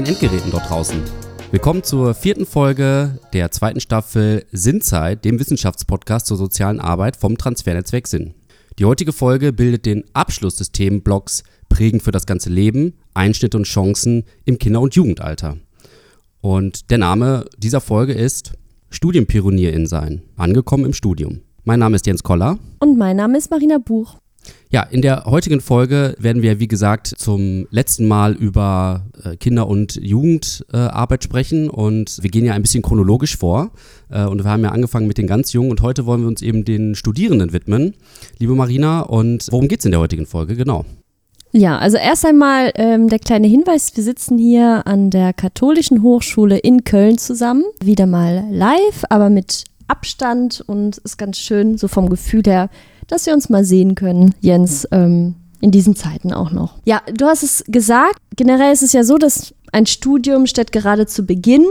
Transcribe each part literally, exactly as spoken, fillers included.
den Endgeräten dort draußen. Willkommen zur vierten Folge der zweiten Staffel Sinnzeit, dem Wissenschaftspodcast zur sozialen Arbeit vom Transfernetzwerk Sinn. Die heutige Folge bildet den Abschluss des Themenblocks Prägend für das ganze Leben, Einschnitte und Chancen im Kinder- und Jugendalter. Und der Name dieser Folge ist Studienpionierin sein, angekommen im Studium. Mein Name ist Jens Koller. Und mein Name ist Marina Buch. Ja, in der heutigen Folge werden wir, wie gesagt, zum letzten Mal über äh, Kinder- und Jugendarbeit äh, sprechen und wir gehen ja ein bisschen chronologisch vor äh, und wir haben ja angefangen mit den ganz Jungen und heute wollen wir uns eben den Studierenden widmen. Liebe Marina, und worum geht es in der heutigen Folge genau? Ja, also erst einmal ähm, der kleine Hinweis, wir sitzen hier an der Katholischen Hochschule in Köln zusammen, wieder mal live, aber mit Abstand und ist ganz schön so vom Gefühl her, dass wir uns mal sehen können, Jens, ähm, in diesen Zeiten auch noch. Ja, du hast es gesagt, generell ist es ja so, dass ein Studium steht gerade zu Beginn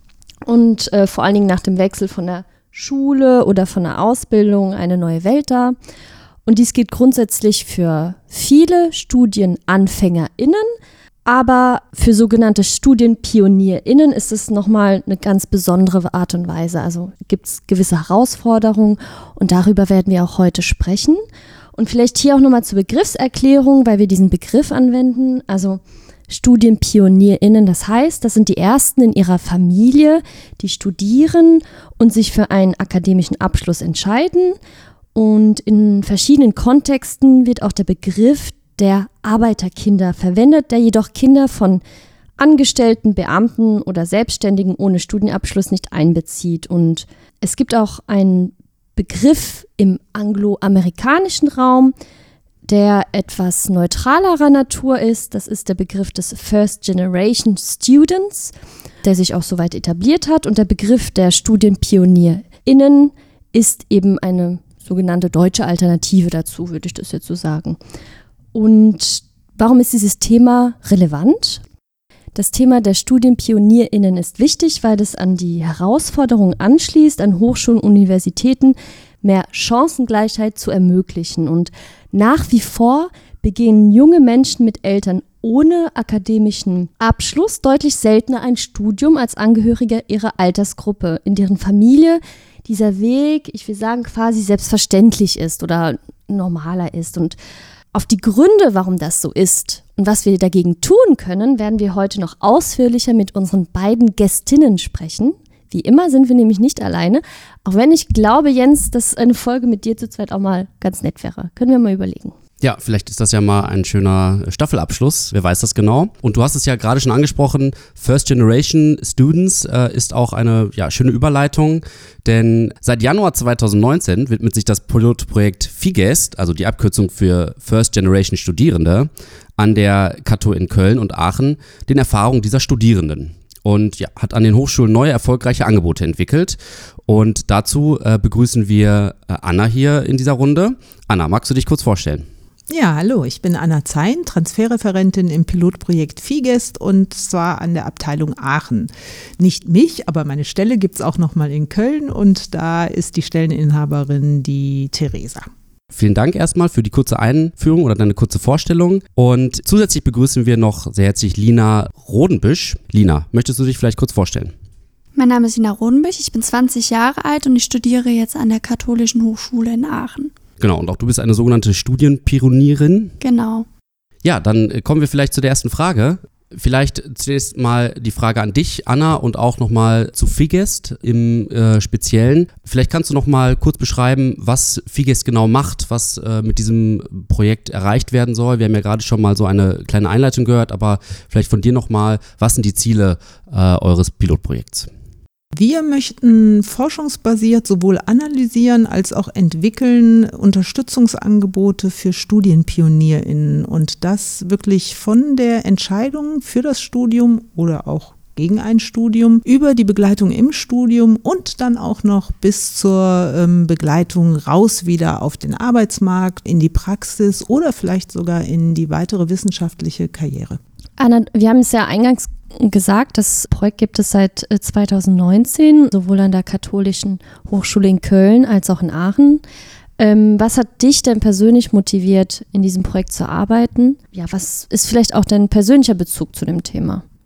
und äh, vor allen Dingen nach dem Wechsel von der Schule oder von der Ausbildung eine neue Welt dar. Und dies gilt grundsätzlich für viele StudienanfängerInnen, aber für sogenannte StudienpionierInnen ist es nochmal eine ganz besondere Art und Weise. Also gibt es gewisse Herausforderungen und darüber werden wir auch heute sprechen. Und vielleicht hier auch nochmal zur Begriffserklärung, weil wir diesen Begriff anwenden. Also StudienpionierInnen, das heißt, das sind die Ersten in ihrer Familie, die studieren und sich für einen akademischen Abschluss entscheiden. Und in verschiedenen Kontexten wird auch der Begriff der Arbeiterkinder verwendet, der jedoch Kinder von Angestellten, Beamten oder Selbstständigen ohne Studienabschluss nicht einbezieht. Und es gibt auch einen Begriff im angloamerikanischen Raum, der etwas neutralerer Natur ist. Das ist der Begriff des First Generation Students, der sich auch soweit etabliert hat. Und der Begriff der StudienpionierInnen ist eben eine sogenannte deutsche Alternative dazu, würde ich das jetzt so sagen. Und warum ist dieses Thema relevant? Das Thema der StudienpionierInnen ist wichtig, weil es an die Herausforderung anschließt, an Hochschulen und Universitäten mehr Chancengleichheit zu ermöglichen. Und nach wie vor begehen junge Menschen mit Eltern ohne akademischen Abschluss deutlich seltener ein Studium als Angehörige ihrer Altersgruppe, in deren Familie dieser Weg, ich will sagen, quasi selbstverständlich ist oder normaler ist. Und auf die Gründe, warum das so ist und was wir dagegen tun können, werden wir heute noch ausführlicher mit unseren beiden Gästinnen sprechen. Wie immer sind wir nämlich nicht alleine, auch wenn ich glaube, Jens, dass eine Folge mit dir zu zweit auch mal ganz nett wäre. Können wir mal überlegen. Ja, vielleicht ist das ja mal ein schöner Staffelabschluss, wer weiß das genau. Und du hast es ja gerade schon angesprochen, First Generation Students äh, ist auch eine ja, schöne Überleitung, denn seit Januar zwanzig neunzehn widmet sich das Pilotprojekt FIGEST, also die Abkürzung für First Generation Studierende, an der Kato in Köln und Aachen den Erfahrungen dieser Studierenden. Und ja, hat an den Hochschulen neue, erfolgreiche Angebote entwickelt. Und dazu äh, begrüßen wir äh, Anna hier in dieser Runde. Anna, magst du dich kurz vorstellen? Ja, hallo, ich bin Anna Zein, Transferreferentin im Pilotprojekt FIGEST und zwar an der Abteilung Aachen. Nicht mich, aber meine Stelle gibt es auch nochmal in Köln und da ist die Stelleninhaberin die Theresa. Vielen Dank erstmal für die kurze Einführung oder deine kurze Vorstellung und zusätzlich begrüßen wir noch sehr herzlich Lina Rodenbüsch. Lina, möchtest du dich vielleicht kurz vorstellen? Mein Name ist Lina Rodenbüsch, ich bin zwanzig Jahre alt und ich studiere jetzt an der Katholischen Hochschule in Aachen. Genau, und auch du bist eine sogenannte Studienpionierin. Genau. Ja, dann kommen wir vielleicht zu der ersten Frage. Vielleicht zunächst mal die Frage an dich, Anna, und auch nochmal zu FIGEST im äh, Speziellen. Vielleicht kannst du nochmal kurz beschreiben, was FIGEST genau macht, was äh, mit diesem Projekt erreicht werden soll. Wir haben ja gerade schon mal so eine kleine Einleitung gehört, aber vielleicht von dir nochmal, was sind die Ziele äh, eures Pilotprojekts? Wir möchten forschungsbasiert sowohl analysieren als auch entwickeln Unterstützungsangebote für StudienpionierInnen und das wirklich von der Entscheidung für das Studium oder auch gegen ein Studium über die Begleitung im Studium und dann auch noch bis zur ähm, Begleitung raus wieder auf den Arbeitsmarkt, in die Praxis oder vielleicht sogar in die weitere wissenschaftliche Karriere. Anna, wir haben es ja eingangs gesagt, das Projekt gibt es seit zwanzig neunzehn, sowohl an der Katholischen Hochschule in Köln als auch in Aachen. Ähm, was hat dich denn persönlich motiviert, in diesem Projekt zu arbeiten? Ja, was ist vielleicht auch dein persönlicher Bezug zu dem Thema?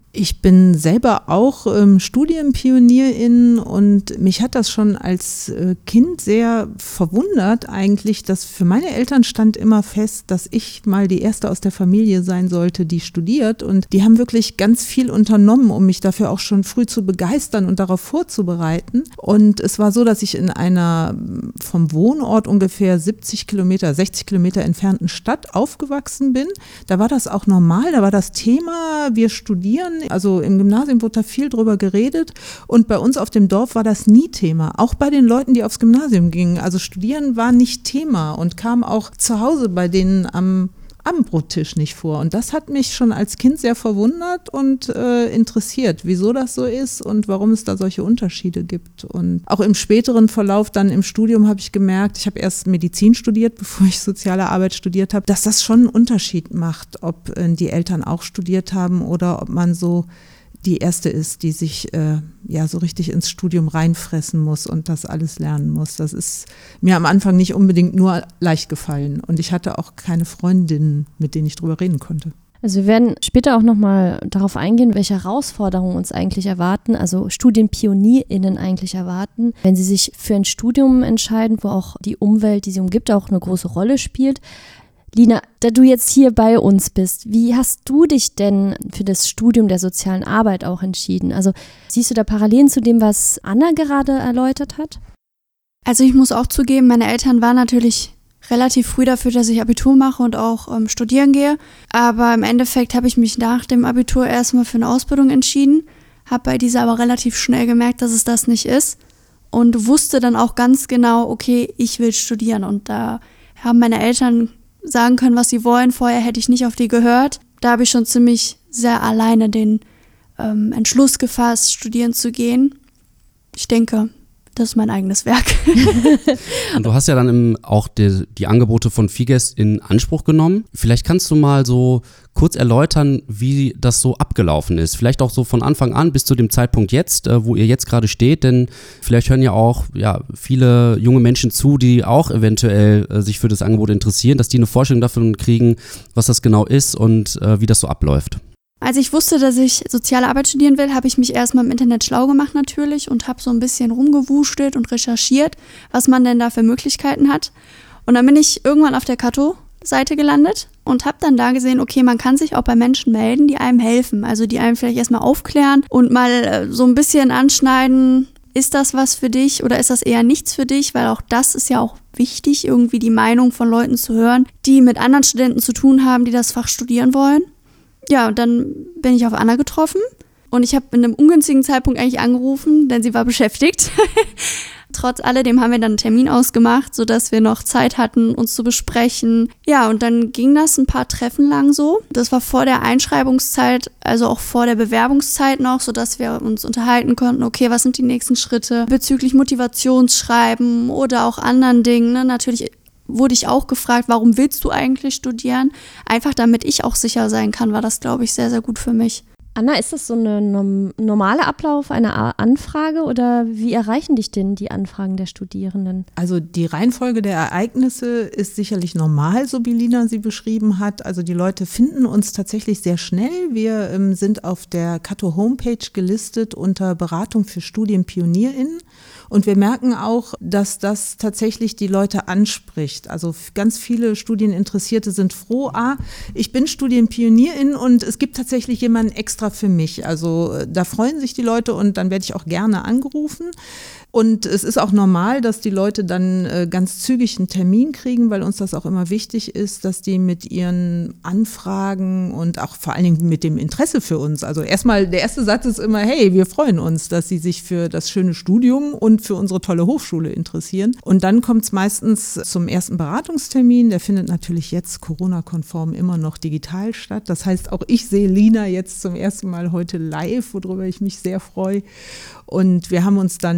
Ich bin selber auch ähm, Studienpionierin und mich hat das schon als äh, Kind sehr verwundert eigentlich, dass für meine Eltern stand immer fest, dass ich mal die Erste aus der Familie sein sollte, die studiert, und die haben wirklich ganz viel unternommen, um mich dafür auch schon früh zu begeistern und darauf vorzubereiten. Und es war so, dass ich in einer vom Wohnort ungefähr siebzig Kilometer, sechzig Kilometer entfernten Stadt aufgewachsen bin. Da war das auch normal, da war das Thema, wir studieren. Also im Gymnasium wurde da viel drüber geredet und bei uns auf dem Dorf war das nie Thema, auch bei den Leuten, die aufs Gymnasium gingen. Also Studieren war nicht Thema und kam auch zu Hause bei denen am Abendbrottisch nicht vor. Und das hat mich schon als Kind sehr verwundert und äh, interessiert, wieso das so ist und warum es da solche Unterschiede gibt. Und auch im späteren Verlauf dann im Studium habe ich gemerkt, ich habe erst Medizin studiert, bevor ich soziale Arbeit studiert habe, dass das schon einen Unterschied macht, ob äh, die Eltern auch studiert haben oder ob man so die Erste ist, die sich äh, ja so richtig ins Studium reinfressen muss und das alles lernen muss. Das ist mir am Anfang nicht unbedingt nur leicht gefallen und ich hatte auch keine Freundinnen, mit denen ich drüber reden konnte. Also wir werden später auch nochmal darauf eingehen, welche Herausforderungen uns eigentlich erwarten, also StudienpionierInnen eigentlich erwarten, wenn sie sich für ein Studium entscheiden, wo auch die Umwelt, die sie umgibt, auch eine große Rolle spielt. Lina, da du jetzt hier bei uns bist, wie hast du dich denn für das Studium der sozialen Arbeit auch entschieden? Also siehst du da Parallelen zu dem, was Anna gerade erläutert hat? Also ich muss auch zugeben, meine Eltern waren natürlich relativ früh dafür, dass ich Abitur mache und auch ähm, studieren gehe. Aber im Endeffekt habe ich mich nach dem Abitur erstmal für eine Ausbildung entschieden, habe bei dieser aber relativ schnell gemerkt, dass es das nicht ist und wusste dann auch ganz genau, okay, ich will studieren. Und da haben meine Eltern sagen können, was sie wollen. Vorher hätte ich nicht auf die gehört. Da habe ich schon ziemlich sehr alleine den ähm, Entschluss gefasst, studieren zu gehen. Ich denke, das ist mein eigenes Werk. Und du hast ja dann im, auch die, die Angebote von Figest in Anspruch genommen. Vielleicht kannst du mal so kurz erläutern, wie das so abgelaufen ist. Vielleicht auch so von Anfang an bis zu dem Zeitpunkt jetzt, äh, wo ihr jetzt gerade steht. Denn vielleicht hören ja auch ja, viele junge Menschen zu, die auch eventuell äh, sich für das Angebot interessieren, dass die eine Vorstellung davon kriegen, was das genau ist und äh, wie das so abläuft. Als ich wusste, dass ich soziale Arbeit studieren will, habe ich mich erstmal im Internet schlau gemacht natürlich und habe so ein bisschen rumgewuschelt und recherchiert, was man denn da für Möglichkeiten hat. Und dann bin ich irgendwann auf der Kato-Seite gelandet und habe dann da gesehen, okay, man kann sich auch bei Menschen melden, die einem helfen. Also die einem vielleicht erstmal aufklären und mal äh, so ein bisschen anschneiden, ist das was für dich oder ist das eher nichts für dich? Weil auch das ist ja auch wichtig, irgendwie die Meinung von Leuten zu hören, die mit anderen Studenten zu tun haben, die das Fach studieren wollen. Ja, und dann bin ich auf Anna getroffen und ich habe in einem ungünstigen Zeitpunkt eigentlich angerufen, denn sie war beschäftigt. Trotz alledem haben wir dann einen Termin ausgemacht, sodass wir noch Zeit hatten, uns zu besprechen. Ja, und dann ging das ein paar Treffen lang so. Das war vor der Einschreibungszeit, also auch vor der Bewerbungszeit noch, sodass wir uns unterhalten konnten, okay, was sind die nächsten Schritte bezüglich Motivationsschreiben oder auch anderen Dingen, ne? Natürlich wurde ich auch gefragt, warum willst du eigentlich studieren? Einfach damit ich auch sicher sein kann, war das, glaube ich, sehr, sehr gut für mich. Anna, ist das so ein normaler Ablauf einer Anfrage oder wie erreichen dich denn die Anfragen der Studierenden? Also die Reihenfolge der Ereignisse ist sicherlich normal, so wie Lina sie beschrieben hat. Also die Leute finden uns tatsächlich sehr schnell. Wir ähm, sind auf der Kato-Homepage gelistet unter Beratung für StudienpionierInnen. Und wir merken auch, dass das tatsächlich die Leute anspricht. Also ganz viele Studieninteressierte sind froh, ah, ich bin Studienpionierin und es gibt tatsächlich jemanden extra für mich. Also da freuen sich die Leute und dann werde ich auch gerne angerufen. Und es ist auch normal, dass die Leute dann äh, ganz zügig einen Termin kriegen, weil uns das auch immer wichtig ist, dass die mit ihren Anfragen und auch vor allen Dingen mit dem Interesse für uns, also erstmal, der erste Satz ist immer, hey, wir freuen uns, dass sie sich für das schöne Studium und für unsere tolle Hochschule interessieren. Und dann kommt es meistens zum ersten Beratungstermin, der findet natürlich jetzt Corona-konform immer noch digital statt. Das heißt, auch ich sehe Lina jetzt zum ersten Mal heute live, worüber ich mich sehr freue. Und wir haben uns dann digital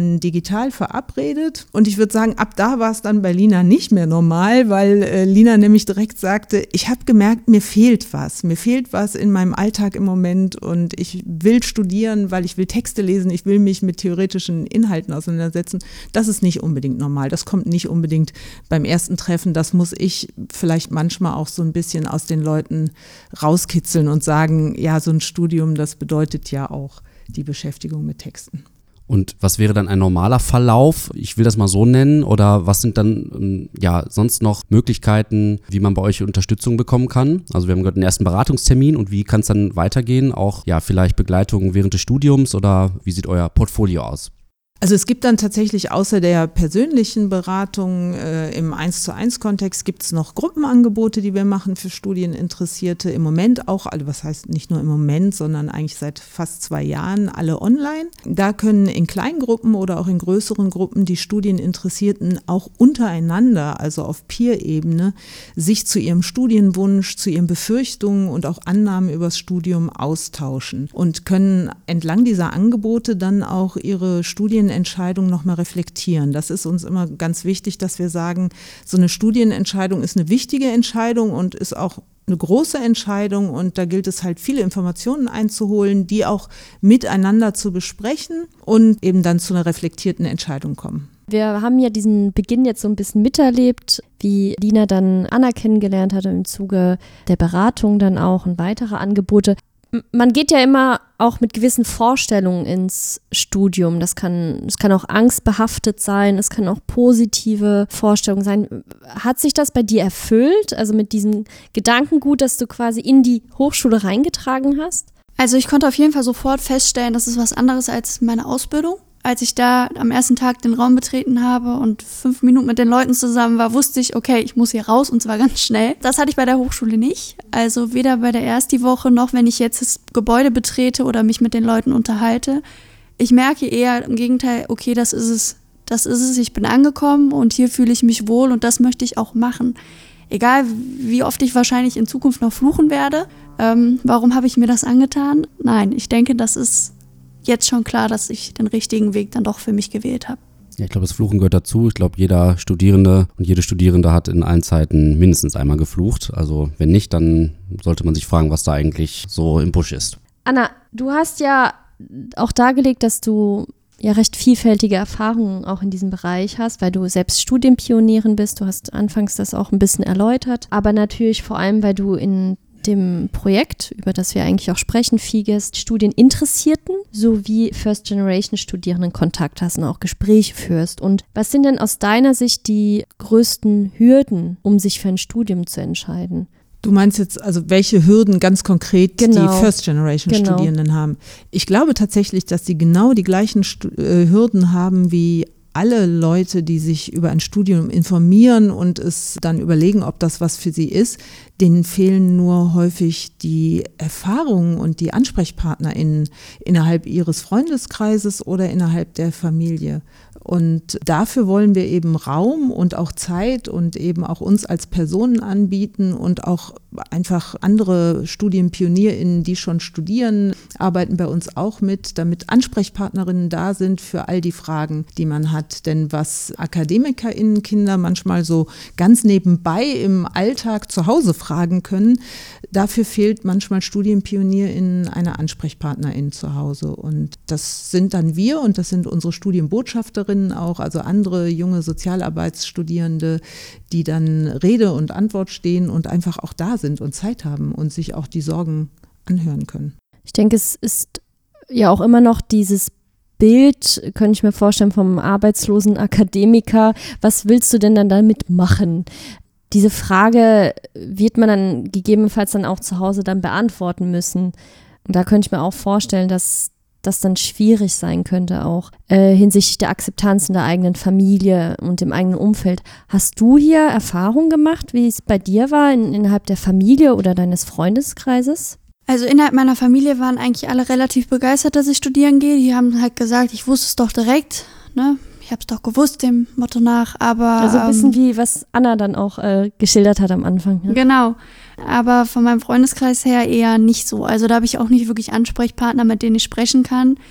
digital verabredet. Und ich würde sagen, ab da war es dann bei Lina nicht mehr normal, weil äh, Lina nämlich direkt sagte, ich habe gemerkt, mir fehlt was. Mir fehlt was in meinem Alltag im Moment und ich will studieren, weil ich will Texte lesen, ich will mich mit theoretischen Inhalten auseinandersetzen. Das ist nicht unbedingt normal. Das kommt nicht unbedingt beim ersten Treffen. Das muss ich vielleicht manchmal auch so ein bisschen aus den Leuten rauskitzeln und sagen, ja, so ein Studium, das bedeutet ja auch die Beschäftigung mit Texten. Und was wäre dann ein normaler Verlauf? Ich will das mal so nennen. Oder was sind dann ja sonst noch Möglichkeiten, wie man bei euch Unterstützung bekommen kann? Also wir haben gerade den ersten Beratungstermin und wie kann es dann weitergehen? Auch ja vielleicht Begleitung während des Studiums oder wie sieht euer Portfolio aus? Also es gibt dann tatsächlich außer der persönlichen Beratung äh, im eins zu eins Kontext gibt es noch Gruppenangebote, die wir machen für Studieninteressierte. Im Moment auch, also was heißt nicht nur im Moment, sondern eigentlich seit fast zwei Jahren alle online. Da können in kleinen Gruppen oder auch in größeren Gruppen die Studieninteressierten auch untereinander, also auf Peer-Ebene, sich zu ihrem Studienwunsch, zu ihren Befürchtungen und auch Annahmen übers Studium austauschen und können entlang dieser Angebote dann auch ihre Studien Entscheidung nochmal reflektieren. Das ist uns immer ganz wichtig, dass wir sagen, so eine Studienentscheidung ist eine wichtige Entscheidung und ist auch eine große Entscheidung und da gilt es halt viele Informationen einzuholen, die auch miteinander zu besprechen und eben dann zu einer reflektierten Entscheidung kommen. Wir haben ja diesen Beginn jetzt so ein bisschen miterlebt, wie Lina dann Anna kennengelernt hatte im Zuge der Beratung dann auch und weitere Angebote. Man geht ja immer auch mit gewissen Vorstellungen ins Studium. Das kann, es kann auch angstbehaftet sein, es kann auch positive Vorstellungen sein. Hat sich das bei dir erfüllt? Also mit diesem Gedankengut, das du quasi in die Hochschule reingetragen hast? Also ich konnte auf jeden Fall sofort feststellen, das ist was anderes als meine Ausbildung. Als ich da am ersten Tag den Raum betreten habe und fünf Minuten mit den Leuten zusammen war, wusste ich, okay, ich muss hier raus und zwar ganz schnell. Das hatte ich bei der Hochschule nicht. Also weder bei der Ersti-Woche noch, wenn ich jetzt das Gebäude betrete oder mich mit den Leuten unterhalte. Ich merke eher im Gegenteil, okay, das ist es, das ist es, ich bin angekommen und hier fühle ich mich wohl und das möchte ich auch machen. Egal, wie oft ich wahrscheinlich in Zukunft noch fluchen werde. Ähm, warum habe ich mir das angetan? Nein, ich denke, das ist jetzt schon klar, dass ich den richtigen Weg dann doch für mich gewählt habe. Ja, ich glaube, das Fluchen gehört dazu. Ich glaube, jeder Studierende und jede Studierende hat in allen Zeiten mindestens einmal geflucht. Also wenn nicht, dann sollte man sich fragen, was da eigentlich so im Busch ist. Anna, du hast ja auch dargelegt, dass du ja recht vielfältige Erfahrungen auch in diesem Bereich hast, weil du selbst Studienpionierin bist. Du hast anfangs das auch ein bisschen erläutert, aber natürlich vor allem, weil du in dem Projekt, über das wir eigentlich auch sprechen, FIGEST, Studieninteressierten sowie First-Generation-Studierenden Kontakt hast und auch Gespräche führst. Und was sind denn aus deiner Sicht die größten Hürden, um sich für ein Studium zu entscheiden? Du meinst jetzt also, welche Hürden ganz konkret genau. die First-Generation-Studierenden genau. haben? Ich glaube tatsächlich, dass sie genau die gleichen Stu- äh, Hürden haben wie alle Leute, die sich über ein Studium informieren und es dann überlegen, ob das was für sie ist, denen fehlen nur häufig die Erfahrungen und die AnsprechpartnerInnen innerhalb ihres Freundeskreises oder innerhalb der Familie. Und dafür wollen wir eben Raum und auch Zeit und eben auch uns als Personen anbieten und auch einfach andere StudienpionierInnen, die schon studieren, arbeiten bei uns auch mit, damit AnsprechpartnerInnen da sind für all die Fragen, die man hat. Denn was AkademikerInnen Kinder manchmal so ganz nebenbei im Alltag zu Hause fragen können, dafür fehlt manchmal StudienpionierInnen eine AnsprechpartnerIn zu Hause. Und das sind dann wir und das sind unsere Studienbotschafterinnen auch, also andere junge Sozialarbeitsstudierende, die dann Rede und Antwort stehen und einfach auch da sind und Zeit haben und sich auch die Sorgen anhören können. Ich denke, es ist ja auch immer noch dieses Bild, könnte ich mir vorstellen, vom arbeitslosen Akademiker. Was willst du denn dann damit machen? Diese Frage wird man dann gegebenenfalls dann auch zu Hause dann beantworten müssen. Und da könnte ich mir auch vorstellen, dass das dann schwierig sein könnte, auch äh, hinsichtlich der Akzeptanz in der eigenen Familie und im eigenen Umfeld. Hast du hier Erfahrung gemacht, wie es bei dir war, in, innerhalb der Familie oder deines Freundeskreises? Also innerhalb meiner Familie waren eigentlich alle relativ begeistert, dass ich studieren gehe. Die haben halt gesagt, ich wusste es doch direkt, ne? Ich habe es doch gewusst, dem Motto nach, aber Also ein bisschen ähm, wie, was Anna dann auch äh, geschildert hat am Anfang. Ja? Genau, aber von meinem Freundeskreis her eher nicht so. Also da habe ich auch nicht wirklich Ansprechpartner, mit denen ich sprechen kann.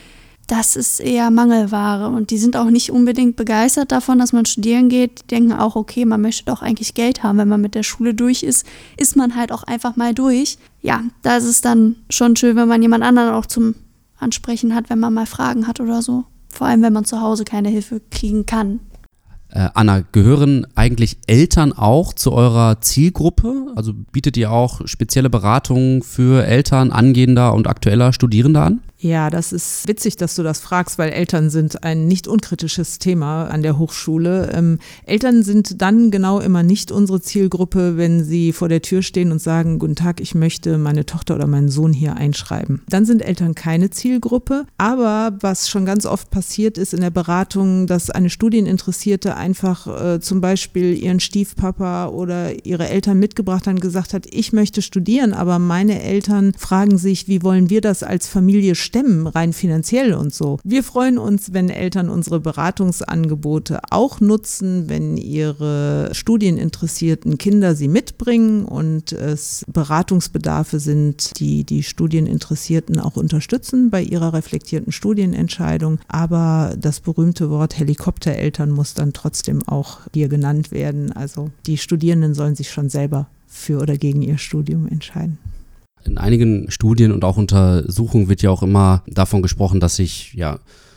das ist eher Mangelware und die sind auch nicht unbedingt begeistert davon, dass man studieren geht. Die denken auch, okay, man möchte doch eigentlich Geld haben. Wenn man mit der Schule durch ist, ist man halt auch einfach mal durch. Ja, da ist es dann schon schön, wenn man jemand anderen auch zum Ansprechen hat, wenn man mal Fragen hat oder so. Vor allem, wenn man zu Hause keine Hilfe kriegen kann. Äh, Anna, gehören eigentlich Eltern auch zu eurer Zielgruppe? Also bietet ihr auch spezielle Beratungen für Eltern angehender und aktueller Studierender an? Ja, das ist witzig, dass du das fragst, weil Eltern sind ein nicht unkritisches Thema an der Hochschule. Ähm, Eltern sind dann genau immer nicht unsere Zielgruppe, wenn sie vor der Tür stehen und sagen, guten Tag, ich möchte meine Tochter oder meinen Sohn hier einschreiben. Dann sind Eltern keine Zielgruppe. Aber was schon ganz oft passiert ist in der Beratung, dass eine Studieninteressierte einfach äh, zum Beispiel ihren Stiefpapa oder ihre Eltern mitgebracht hat und gesagt hat, ich möchte studieren, aber meine Eltern fragen sich, wie wollen wir das als Familie stemmen, rein finanziell und so. Wir freuen uns, wenn Eltern unsere Beratungsangebote auch nutzen, wenn ihre studieninteressierten Kinder sie mitbringen und es Beratungsbedarfe sind, die die Studieninteressierten auch unterstützen bei ihrer reflektierten Studienentscheidung. Aber das berühmte Wort Helikoptereltern muss dann trotzdem auch hier genannt werden. Also die Studierenden sollen sich schon selber für oder gegen ihr Studium entscheiden. In einigen Studien und auch Untersuchungen wird ja auch immer davon gesprochen, dass sich ja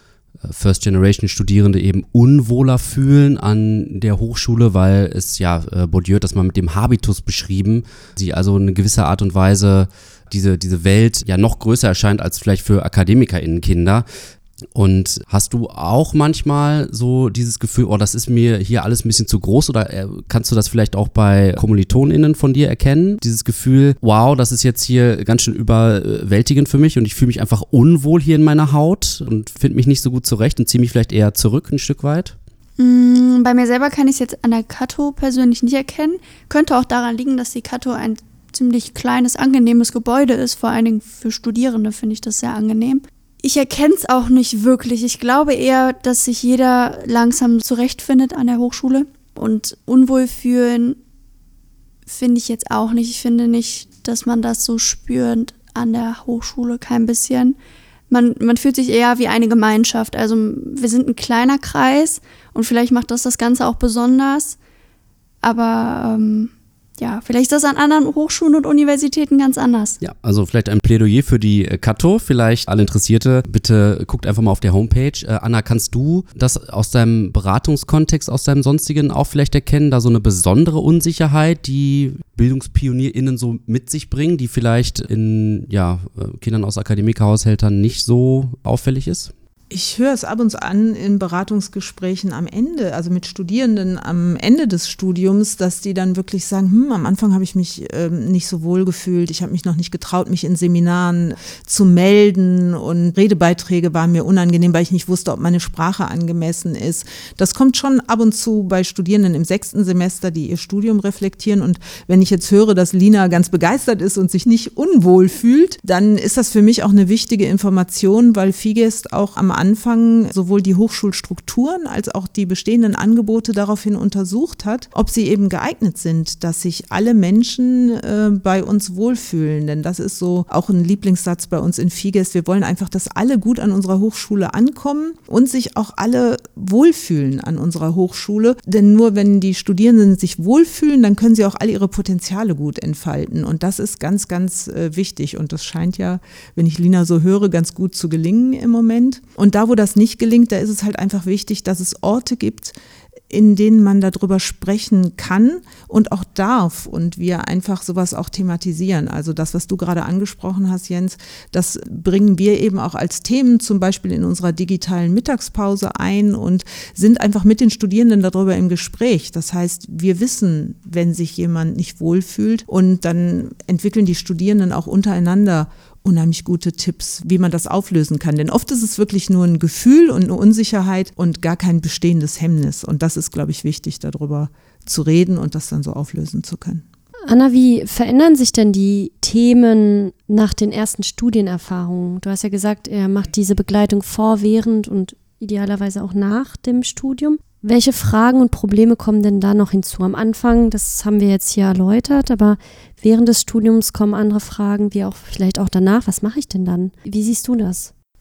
First-Generation-Studierende eben unwohler fühlen an der Hochschule, weil es ja, äh, Bourdieu hat das mal mit dem Habitus beschrieben, sie also in gewisser Art und Weise diese, diese Welt ja noch größer erscheint als vielleicht für AkademikerInnen-Kinder. Und hast du auch manchmal so dieses Gefühl, oh, das ist mir hier alles ein bisschen zu groß, oder äh, kannst du das vielleicht auch bei KommilitonInnen von dir erkennen? Dieses Gefühl, wow, das ist jetzt hier ganz schön überwältigend für mich und ich fühle mich einfach unwohl hier in meiner Haut und finde mich nicht so gut zurecht und ziehe mich vielleicht eher zurück ein Stück weit? Mm, bei mir selber kann ich es jetzt an der Cato persönlich nicht erkennen. Könnte auch daran liegen, dass die Cato ein ziemlich kleines, angenehmes Gebäude ist. Vor allen Dingen für Studierende finde ich das sehr angenehm. Ich erkenne es auch nicht wirklich. Ich glaube eher, dass sich jeder langsam zurechtfindet an der Hochschule. Und unwohl fühlen finde ich jetzt auch nicht. Ich finde nicht, dass man das so spürt an der Hochschule, kein bisschen. Man, man fühlt sich eher wie eine Gemeinschaft. Also wir sind ein kleiner Kreis und vielleicht macht das das Ganze auch besonders. Aber ähm, ja, vielleicht ist das an anderen Hochschulen und Universitäten ganz anders. Ja, also vielleicht ein Plädoyer für die Cato, vielleicht alle Interessierte, bitte guckt einfach mal auf der Homepage. Äh, Anna, kannst du das aus deinem Beratungskontext, aus deinem sonstigen auch vielleicht erkennen, da so eine besondere Unsicherheit, die BildungspionierInnen so mit sich bringen, die vielleicht in ja, Kindern aus Akademikerhaushältern nicht so auffällig ist? Ich höre es ab und zu an in Beratungsgesprächen am Ende, also mit Studierenden am Ende des Studiums, dass die dann wirklich sagen, hm, am Anfang habe ich mich ähm, nicht so wohl gefühlt, ich habe mich noch nicht getraut, mich in Seminaren zu melden und Redebeiträge waren mir unangenehm, weil ich nicht wusste, ob meine Sprache angemessen ist. Das kommt schon ab und zu bei Studierenden im sechsten Semester, die ihr Studium reflektieren, und wenn ich jetzt höre, dass Lina ganz begeistert ist und sich nicht unwohl fühlt, dann ist das für mich auch eine wichtige Information, weil Figest auch am Anfang sowohl die Hochschulstrukturen als auch die bestehenden Angebote daraufhin untersucht hat, ob sie eben geeignet sind, dass sich alle Menschen äh, bei uns wohlfühlen. Denn das ist so auch ein Lieblingssatz bei uns in Figest. Wir wollen einfach, dass alle gut an unserer Hochschule ankommen und sich auch alle wohlfühlen an unserer Hochschule. Denn nur wenn die Studierenden sich wohlfühlen, dann können sie auch all ihre Potenziale gut entfalten. Und das ist ganz, ganz äh, wichtig. Und das scheint ja, wenn ich Lina so höre, ganz gut zu gelingen im Moment. Und da, wo das nicht gelingt, da ist es halt einfach wichtig, dass es Orte gibt, in denen man darüber sprechen kann und auch darf und wir einfach sowas auch thematisieren. Also das, was du gerade angesprochen hast, Jens, das bringen wir eben auch als Themen zum Beispiel in unserer digitalen Mittagspause ein und sind einfach mit den Studierenden darüber im Gespräch. Das heißt, wir wissen, wenn sich jemand nicht wohlfühlt, und dann entwickeln die Studierenden auch untereinander unheimlich gute Tipps, wie man das auflösen kann. Denn oft ist es wirklich nur ein Gefühl und eine Unsicherheit und gar kein bestehendes Hemmnis. Und das ist, glaube ich, wichtig, darüber zu reden und das dann so auflösen zu können. Anna, wie verändern sich denn die Themen nach den ersten Studienerfahrungen? Du hast ja gesagt, er macht diese Begleitung vor, während und idealerweise auch nach dem Studium. Welche Fragen und Probleme kommen denn da noch hinzu? Am Anfang, das haben wir jetzt hier erläutert, aber während des Studiums kommen andere Fragen, wie auch vielleicht auch danach. Was mache ich denn dann? Wie siehst du das?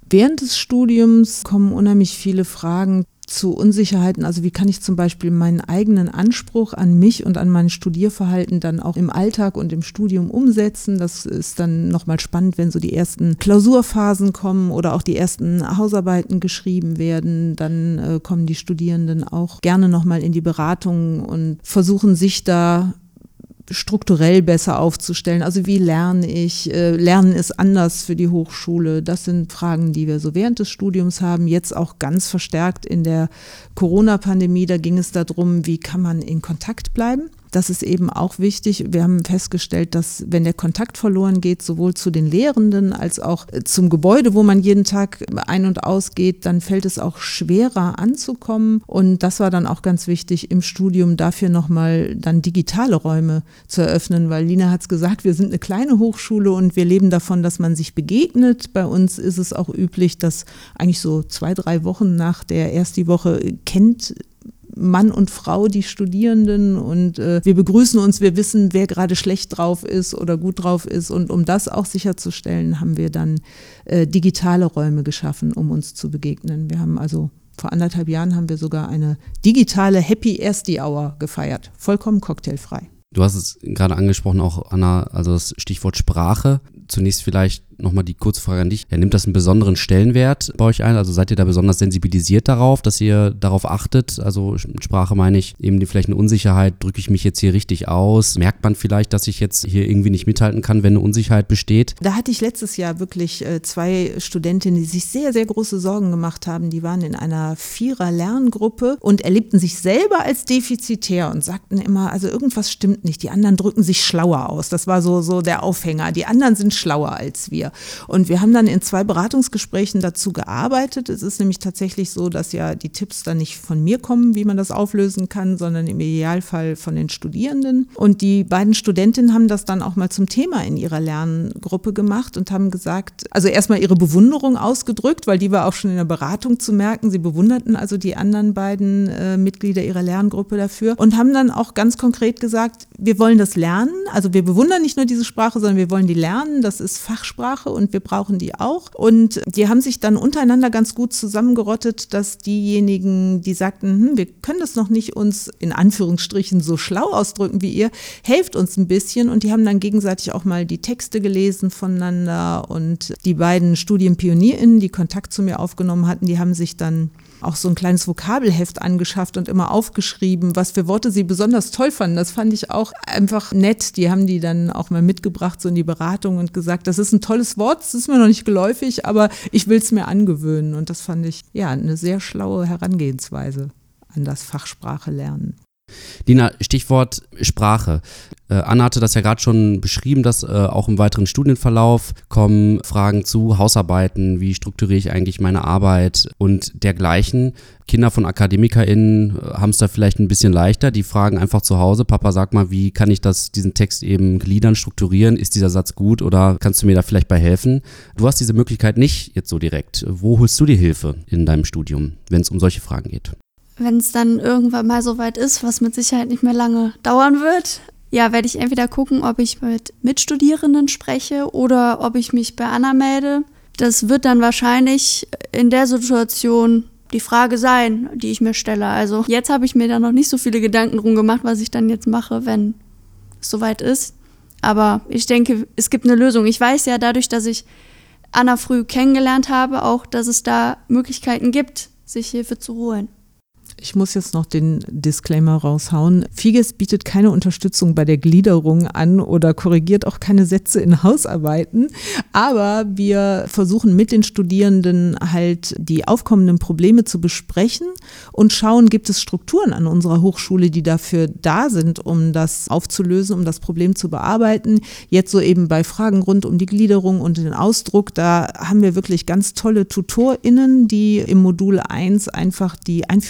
Während des Studiums kommen unheimlich viele Fragen zu Unsicherheiten. Also wie kann ich zum Beispiel meinen eigenen Anspruch an mich und an mein Studierverhalten dann auch im Alltag und im Studium umsetzen. Das ist dann nochmal spannend, wenn so die ersten Klausurphasen kommen oder auch die ersten Hausarbeiten geschrieben werden. Dann äh, kommen die Studierenden auch gerne nochmal in die Beratung und versuchen sich da strukturell besser aufzustellen. Also wie lerne ich? Äh, Lernen ist anders für die Hochschule. Das sind Fragen, die wir so während des Studiums haben. Jetzt auch ganz verstärkt in der Corona-Pandemie. Da ging es darum, wie kann man in Kontakt bleiben? Das ist eben auch wichtig. Wir haben festgestellt, dass wenn der Kontakt verloren geht, sowohl zu den Lehrenden als auch zum Gebäude, wo man jeden Tag ein- und ausgeht, dann fällt es auch schwerer anzukommen. Und das war dann auch ganz wichtig im Studium, dafür nochmal dann digitale Räume zu eröffnen, weil Lina hat es gesagt, wir sind eine kleine Hochschule und wir leben davon, dass man sich begegnet. Bei uns ist es auch üblich, dass eigentlich so zwei, drei Wochen nach der ersten Woche kennt Mann und Frau, die Studierenden, und äh, wir begrüßen uns, wir wissen, wer gerade schlecht drauf ist oder gut drauf ist, und um das auch sicherzustellen, haben wir dann äh, digitale Räume geschaffen, um uns zu begegnen. Wir haben also vor anderthalb Jahren haben wir sogar eine digitale Happy Ersti Hour gefeiert, vollkommen cocktailfrei. Du hast es gerade angesprochen, auch Anna, also das Stichwort Sprache. Zunächst vielleicht nochmal die kurze Frage an dich. Ja, nimmt das einen besonderen Stellenwert bei euch ein? Also seid ihr da besonders sensibilisiert darauf, dass ihr darauf achtet? Also mit Sprache meine ich eben die vielleicht eine Unsicherheit, drücke ich mich jetzt hier richtig aus? Merkt man vielleicht, dass ich jetzt hier irgendwie nicht mithalten kann, wenn eine Unsicherheit besteht? Da hatte ich letztes Jahr wirklich äh, zwei Studentinnen, die sich sehr, sehr große Sorgen gemacht haben. Die waren in einer Vierer-Lerngruppe und erlebten sich selber als defizitär und sagten immer, also irgendwas stimmt nicht. Die anderen drücken sich schlauer aus. Das war so, so der Aufhänger. Die anderen sind schlauer als wir. Und wir haben dann in zwei Beratungsgesprächen dazu gearbeitet. Es ist nämlich tatsächlich so, dass ja die Tipps dann nicht von mir kommen, wie man das auflösen kann, sondern im Idealfall von den Studierenden. Und die beiden Studentinnen haben das dann auch mal zum Thema in ihrer Lerngruppe gemacht und haben gesagt, also erstmal ihre Bewunderung ausgedrückt, weil die war auch schon in der Beratung zu merken. Sie bewunderten also die anderen beiden äh, Mitglieder ihrer Lerngruppe dafür und haben dann auch ganz konkret gesagt, wir wollen das lernen. Also wir bewundern nicht nur diese Sprache, sondern wir wollen die lernen. Das ist Fachsprache und wir brauchen die auch. Und die haben sich dann untereinander ganz gut zusammengerottet, dass diejenigen, die sagten, hm, wir können das noch nicht uns in Anführungsstrichen so schlau ausdrücken wie ihr, helft uns ein bisschen. Und die haben dann gegenseitig auch mal die Texte gelesen voneinander. Und die beiden StudienpionierInnen, die Kontakt zu mir aufgenommen hatten, die haben sich dann auch so ein kleines Vokabelheft angeschafft und immer aufgeschrieben, was für Worte sie besonders toll fanden. Das fand ich auch einfach nett. Die haben die dann auch mal mitgebracht, so in die Beratung, und gesagt, das ist ein tolles Wort, das ist mir noch nicht geläufig, aber ich will es mir angewöhnen. Und das fand ich ja eine sehr schlaue Herangehensweise an das Fachsprache lernen. Lina, Stichwort Sprache. Äh, Anna hatte das ja gerade schon beschrieben, dass äh, auch im weiteren Studienverlauf kommen Fragen zu Hausarbeiten, wie strukturiere ich eigentlich meine Arbeit und dergleichen. Kinder von AkademikerInnen äh, haben es da vielleicht ein bisschen leichter. Die fragen einfach zu Hause, Papa, sag mal, wie kann ich das, diesen Text eben gliedern, strukturieren? Ist dieser Satz gut oder kannst du mir da vielleicht bei helfen? Du hast diese Möglichkeit nicht jetzt so direkt. Wo holst du die Hilfe in deinem Studium, wenn es um solche Fragen geht? Wenn es dann irgendwann mal so weit ist, was mit Sicherheit nicht mehr lange dauern wird, ja, werde ich entweder gucken, ob ich mit Mitstudierenden spreche oder ob ich mich bei Anna melde. Das wird dann wahrscheinlich in der Situation die Frage sein, die ich mir stelle. Also jetzt habe ich mir da noch nicht so viele Gedanken drum gemacht, was ich dann jetzt mache, wenn es soweit ist. Aber ich denke, es gibt eine Lösung. Ich weiß ja dadurch, dass ich Anna früh kennengelernt habe, auch, dass es da Möglichkeiten gibt, sich Hilfe zu holen. Ich muss jetzt noch den Disclaimer raushauen. Figes bietet keine Unterstützung bei der Gliederung an oder korrigiert auch keine Sätze in Hausarbeiten. Aber wir versuchen mit den Studierenden halt die aufkommenden Probleme zu besprechen und schauen, gibt es Strukturen an unserer Hochschule, die dafür da sind, um das aufzulösen, um das Problem zu bearbeiten. Jetzt so eben bei Fragen rund um die Gliederung und den Ausdruck, da haben wir wirklich ganz tolle TutorInnen, die im Modul eins einfach die Einführung ins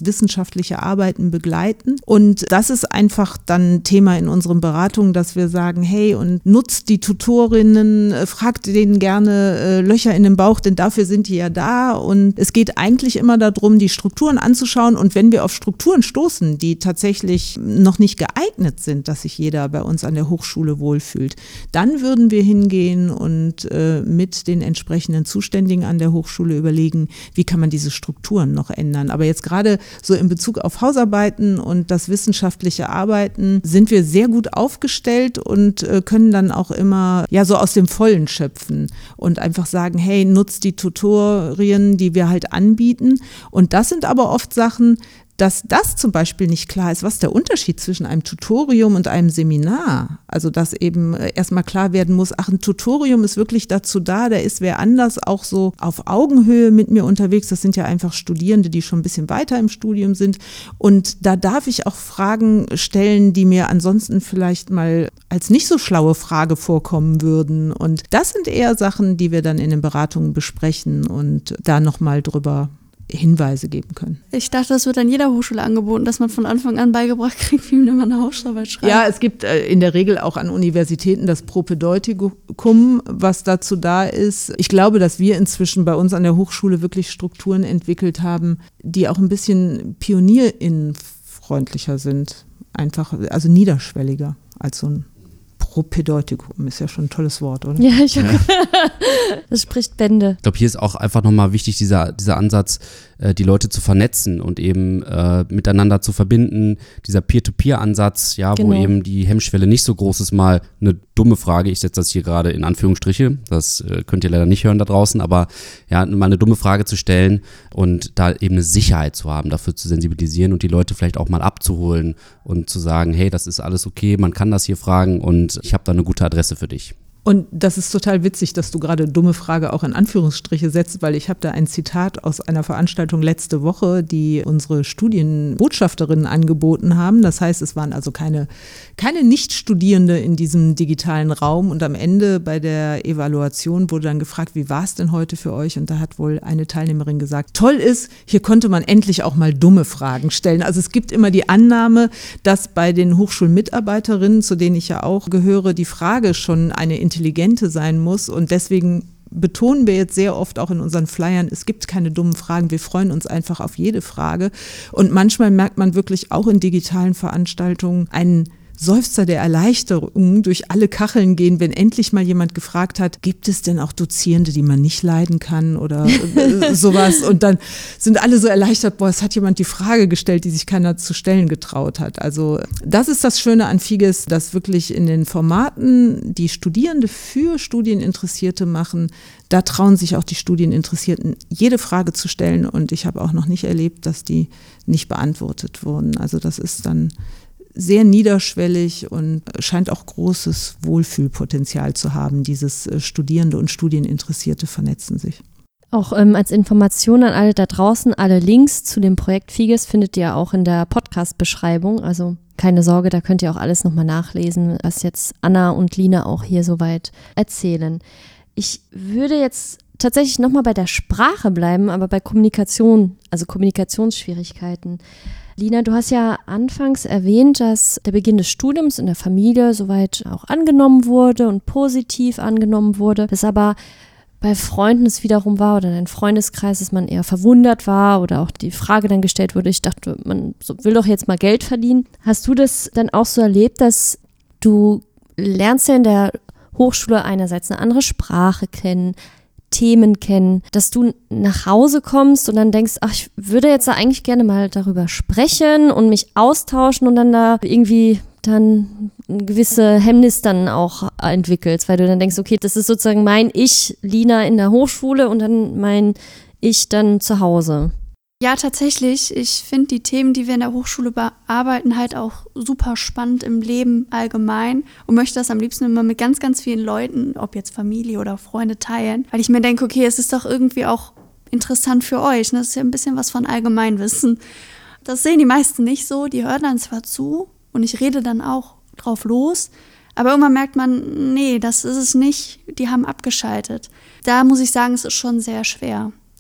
wissenschaftliche Arbeiten begleiten. Und das ist einfach dann Thema in unseren Beratungen, dass wir sagen, hey, und nutzt die Tutorinnen, fragt denen gerne äh, Löcher in den Bauch, denn dafür sind die ja da. Und es geht eigentlich immer darum, die Strukturen anzuschauen. Und wenn wir auf Strukturen stoßen, die tatsächlich noch nicht geeignet sind, dass sich jeder bei uns an der Hochschule wohlfühlt, dann würden wir hingehen und äh, mit den entsprechenden Zuständigen an der Hochschule überlegen, wie kann man diese Strukturen noch ändern. Aber jetzt gerade so in Bezug auf Hausarbeiten und das wissenschaftliche Arbeiten sind wir sehr gut aufgestellt und äh, können dann auch immer ja so aus dem Vollen schöpfen und einfach sagen, hey, nutzt die Tutorien, die wir halt anbieten. Und das sind aber oft Sachen, dass das zum Beispiel nicht klar ist, was der Unterschied zwischen einem Tutorium und einem Seminar, also dass eben erstmal klar werden muss, ach, ein Tutorium ist wirklich dazu da, da ist wer anders auch so auf Augenhöhe mit mir unterwegs, das sind ja einfach Studierende, die schon ein bisschen weiter im Studium sind und da darf ich auch Fragen stellen, die mir ansonsten vielleicht mal als nicht so schlaue Frage vorkommen würden und das sind eher Sachen, die wir dann in den Beratungen besprechen und da nochmal drüber Hinweise geben können. Ich dachte, das wird an jeder Hochschule angeboten, dass man von Anfang an beigebracht kriegt, wie man eine Hausarbeit schreibt. Ja, es gibt äh, in der Regel auch an Universitäten das Propädeutikum, was dazu da ist. Ich glaube, dass wir inzwischen bei uns an der Hochschule wirklich Strukturen entwickelt haben, die auch ein bisschen pionierinnenfreundlicher sind. Einfach, also niederschwelliger als so ein Propädeutikum ist ja schon ein tolles Wort, oder? Ja, ich ja. Das spricht Bände. Ich glaube, hier ist auch einfach nochmal wichtig, dieser, dieser Ansatz, äh, die Leute zu vernetzen und eben äh, miteinander zu verbinden. Dieser Peer-to-Peer-Ansatz, ja, Genau. wo eben die Hemmschwelle nicht so groß ist, mal eine dumme Frage, ich setze das hier gerade in Anführungsstriche, das äh, könnt ihr leider nicht hören da draußen, aber ja, mal eine dumme Frage zu stellen und da eben eine Sicherheit zu haben, dafür zu sensibilisieren und die Leute vielleicht auch mal abzuholen und zu sagen, hey, das ist alles okay, man kann das hier fragen und ich habe da eine gute Adresse für dich. Und das ist total witzig, dass du gerade dumme Frage auch in Anführungsstriche setzt, weil ich habe da ein Zitat aus einer Veranstaltung letzte Woche, die unsere Studienbotschafterinnen angeboten haben. Das heißt, es waren also keine, keine Nichtstudierende in diesem digitalen Raum. Und am Ende bei der Evaluation wurde dann gefragt, wie war es denn heute für euch? Und da hat wohl eine Teilnehmerin gesagt, toll ist, hier konnte man endlich auch mal dumme Fragen stellen. Also es gibt immer die Annahme, dass bei den Hochschulmitarbeiterinnen, zu denen ich ja auch gehöre, die Frage schon eine intelligente sein muss und deswegen betonen wir jetzt sehr oft auch in unseren Flyern, es gibt keine dummen Fragen, wir freuen uns einfach auf jede Frage und manchmal merkt man wirklich auch in digitalen Veranstaltungen einen Seufzer der Erleichterung durch alle Kacheln gehen, wenn endlich mal jemand gefragt hat, gibt es denn auch Dozierende, die man nicht leiden kann oder sowas und dann sind alle so erleichtert, boah, es hat jemand die Frage gestellt, die sich keiner zu stellen getraut hat. Also das ist das Schöne an Figes, dass wirklich in den Formaten, die Studierende für Studieninteressierte machen, da trauen sich auch die Studieninteressierten, jede Frage zu stellen und ich habe auch noch nicht erlebt, dass die nicht beantwortet wurden. Also das ist dann sehr niederschwellig und scheint auch großes Wohlfühlpotenzial zu haben. Dieses Studierende und Studieninteressierte vernetzen sich. Auch ähm, als Information an alle da draußen, alle Links zu dem Projekt Figes findet ihr auch in der Podcast-Beschreibung. Also keine Sorge, da könnt ihr auch alles nochmal nachlesen, was jetzt Anna und Lina auch hier soweit erzählen. Ich würde jetzt tatsächlich nochmal bei der Sprache bleiben, aber bei Kommunikation, also Kommunikationsschwierigkeiten. Lina, du hast ja anfangs erwähnt, dass der Beginn des Studiums in der Familie soweit auch angenommen wurde und positiv angenommen wurde, dass aber bei Freunden es wiederum war oder in einem Freundeskreis, dass man eher verwundert war oder auch die Frage dann gestellt wurde, ich dachte, man will doch jetzt mal Geld verdienen. Hast du das dann auch so erlebt, dass du lernst ja in der Hochschule einerseits eine andere Sprache kennen, Themen kennen, dass du nach Hause kommst und dann denkst, ach, ich würde jetzt da eigentlich gerne mal darüber sprechen und mich austauschen und dann da irgendwie dann eine gewisse Hemmnis dann auch entwickelst, weil du dann denkst, okay, das ist sozusagen mein Ich, Lina, in der Hochschule und dann mein Ich dann zu Hause. Ja, tatsächlich. Ich finde die Themen, die wir in der Hochschule bearbeiten, halt auch super spannend im Leben allgemein und möchte das am liebsten immer mit ganz, ganz vielen Leuten, ob jetzt Familie oder Freunde, teilen, weil ich mir denke, okay, es ist doch irgendwie auch interessant für euch. Ne? Das ist ja ein bisschen was von Allgemeinwissen. Das sehen die meisten nicht so. Die hören dann zwar zu und ich rede dann auch drauf los, aber irgendwann merkt man, nee, das ist es nicht. Die haben abgeschaltet. Da muss ich sagen, es ist schon sehr schwer.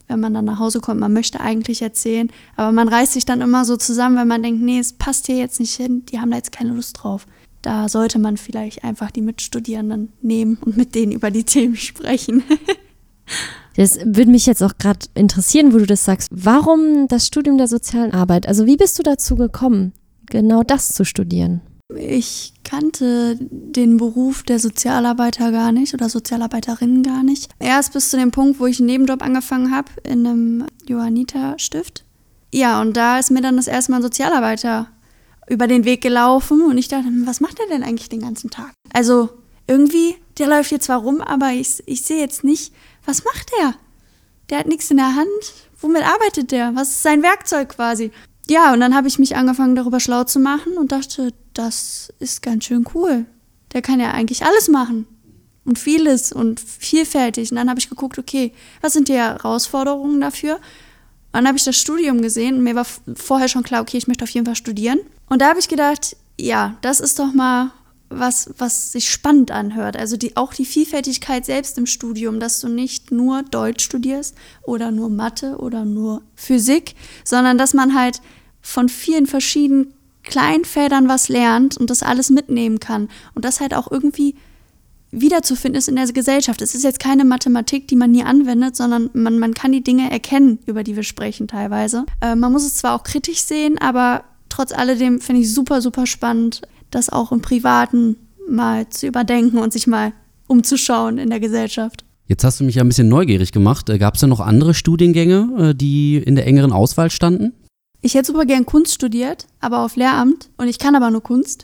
wenn man dann nach Hause kommt. Man möchte eigentlich erzählen, aber man reißt sich dann immer so zusammen, weil man denkt, nee, es passt hier jetzt nicht hin, die haben da jetzt keine Lust drauf. Da sollte man vielleicht einfach die Mitstudierenden nehmen und mit denen über die Themen sprechen. Das würde mich jetzt auch gerade interessieren, wo du das sagst. Warum das Studium der sozialen Arbeit? Also wie bist du dazu gekommen, genau das zu studieren? Ich kannte den Beruf der Sozialarbeiter gar nicht oder Sozialarbeiterin gar nicht. Erst bis zu dem Punkt, wo ich einen Nebenjob angefangen habe in einem Johanniter-Stift. Ja, und da ist mir dann das erste Mal ein Sozialarbeiter über den Weg gelaufen und ich dachte, was macht der denn eigentlich den ganzen Tag? Also irgendwie, der läuft hier zwar rum, aber ich, ich sehe jetzt nicht, was macht der? Der hat nichts in der Hand. Womit arbeitet der? Was ist sein Werkzeug quasi? Ja, und dann habe ich mich angefangen, darüber schlau zu machen und dachte, das ist ganz schön cool. Der kann ja eigentlich alles machen und vieles und vielfältig. Und dann habe ich geguckt, okay, was sind die Herausforderungen dafür? Und dann habe ich das Studium gesehen und mir war vorher schon klar, okay, ich möchte auf jeden Fall studieren. Und da habe ich gedacht, ja, das ist doch mal was, was sich spannend anhört. Also die, auch die Vielfältigkeit selbst im Studium, dass du nicht nur Deutsch studierst oder nur Mathe oder nur Physik, sondern dass man halt von vielen verschiedenen kleinen Feldern was lernt und das alles mitnehmen kann. Und das halt auch irgendwie wiederzufinden ist in der Gesellschaft. Es ist jetzt keine Mathematik, die man nie anwendet, sondern man, man kann die Dinge erkennen, über die wir sprechen teilweise. Äh, man muss es zwar auch kritisch sehen, aber trotz alledem finde ich super, super spannend, das auch im Privaten mal zu überdenken und sich mal umzuschauen in der Gesellschaft. Jetzt hast du mich ja ein bisschen neugierig gemacht. Gab es da noch andere Studiengänge, die in der engeren Auswahl standen? Ich hätte super gern Kunst studiert, aber auf Lehramt. Und ich kann aber nur Kunst.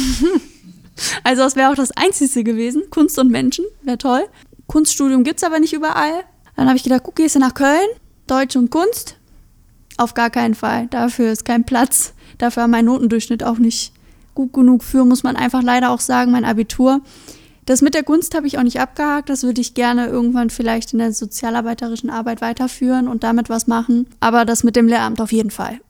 Also das wäre auch das Einzige gewesen. Kunst und Menschen, wäre toll. Kunststudium gibt es aber nicht überall. Dann habe ich gedacht, guck, gehst du nach Köln, Deutsch und Kunst? Auf gar keinen Fall. Dafür ist kein Platz. Dafür war mein Notendurchschnitt auch nicht gut genug für, muss man einfach leider auch sagen, mein Abitur. Das mit der Kunst habe ich auch nicht abgehakt. Das würde ich gerne irgendwann vielleicht in der sozialarbeiterischen Arbeit weiterführen und damit was machen. Aber das mit dem Lehramt auf jeden Fall.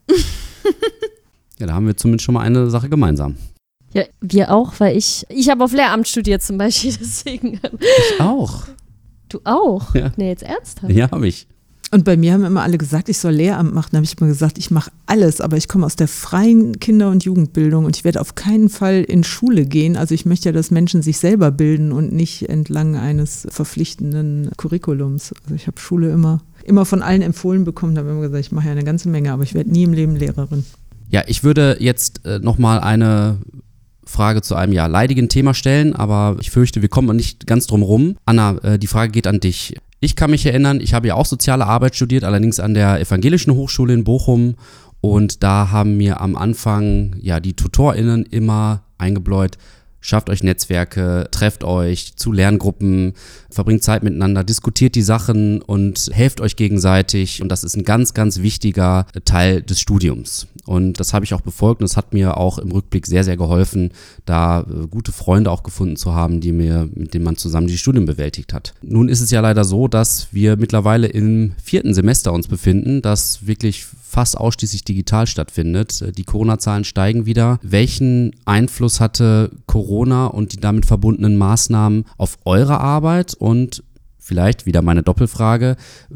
Ja, da haben wir zumindest schon mal eine Sache gemeinsam. Ja, wir auch, weil ich, ich habe auf Lehramt studiert zum Beispiel, deswegen. Ich auch. Du auch? Ja. Nee, jetzt ernsthaft? Ja, habe ich. Und bei mir haben immer alle gesagt, ich soll Lehramt machen. Da habe ich immer gesagt, ich mache alles, aber ich komme aus der freien Kinder- und Jugendbildung und ich werde auf keinen Fall in Schule gehen. Also ich möchte ja, dass Menschen sich selber bilden und nicht entlang eines verpflichtenden Curriculums. Also ich habe Schule immer, immer von allen empfohlen bekommen. Da habe ich immer gesagt, ich mache ja eine ganze Menge, aber ich werde nie im Leben Lehrerin. Ja, ich würde jetzt äh, nochmal eine Frage zu einem ja leidigen Thema stellen, aber ich fürchte, wir kommen nicht ganz drum rum. Anna, äh, die Frage geht an dich. Ich kann mich erinnern, ich habe ja auch soziale Arbeit studiert, allerdings an der Evangelischen Hochschule in Bochum und da haben mir am Anfang ja die TutorInnen immer eingebläut, schafft euch Netzwerke, trefft euch zu Lerngruppen, verbringt Zeit miteinander, diskutiert die Sachen und helft euch gegenseitig und das ist ein ganz, ganz wichtiger Teil des Studiums. Und das habe ich auch befolgt und es hat mir auch im Rückblick sehr, sehr geholfen, da gute Freunde auch gefunden zu haben, die mir, mit denen man zusammen die Studien bewältigt hat. Nun ist es ja leider so, dass wir mittlerweile im vierten Semester uns befinden, das wirklich fast ausschließlich digital stattfindet. Die Corona-Zahlen steigen wieder. Welchen Einfluss hatte Corona und die damit verbundenen Maßnahmen auf eure Arbeit? Und vielleicht wieder meine Doppelfrage,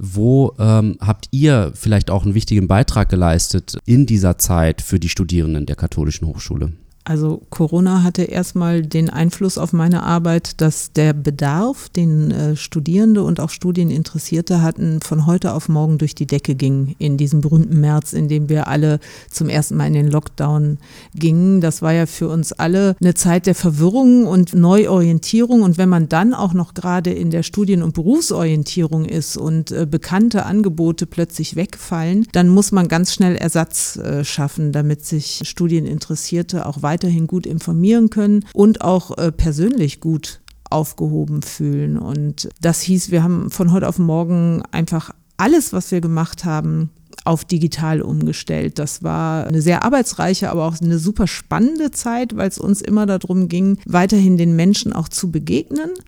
wo ähm, habt ihr vielleicht auch einen wichtigen Beitrag geleistet in dieser Zeit für die Studierenden der Katholischen Hochschule? Also Corona hatte erstmal den Einfluss auf meine Arbeit, dass der Bedarf, den äh, Studierende und auch Studieninteressierte hatten, von heute auf morgen durch die Decke ging in diesem berühmten März, in dem wir alle zum ersten Mal in den Lockdown gingen. Das war ja für uns alle eine Zeit der Verwirrung und Neuorientierung und wenn man dann auch noch gerade in der Studien- und Berufsorientierung ist und äh, bekannte Angebote plötzlich wegfallen, dann muss man ganz schnell Ersatz äh, schaffen, damit sich Studieninteressierte auch weiter weiterhin gut informieren können und auch äh, persönlich gut aufgehoben fühlen. Und das hieß, wir haben von heute auf morgen einfach alles, was wir gemacht haben, auf digital umgestellt. Das war eine sehr arbeitsreiche, aber auch eine super spannende Zeit, weil es uns immer darum ging, weiterhin den Menschen auch zu begegnen